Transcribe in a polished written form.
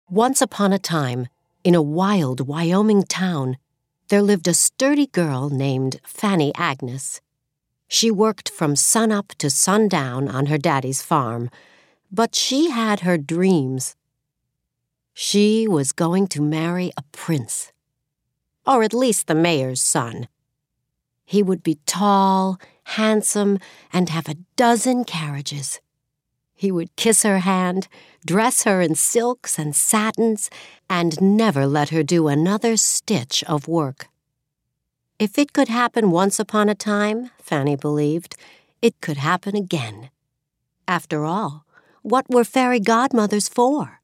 Once upon a time, in a wild Wyoming town, there lived a sturdy girl named Fanny Agnes. She worked from sunup to sundown on her daddy's farm, but she had her dreams. She was going to marry a prince, or at least the mayor's son. He would be tall, handsome, and have a dozen carriages. He would kiss her hand, dress her in silks and satins, and never let her do another stitch of work. If it could happen once upon a time, Fanny believed, it could happen again. After all, what were fairy godmothers for?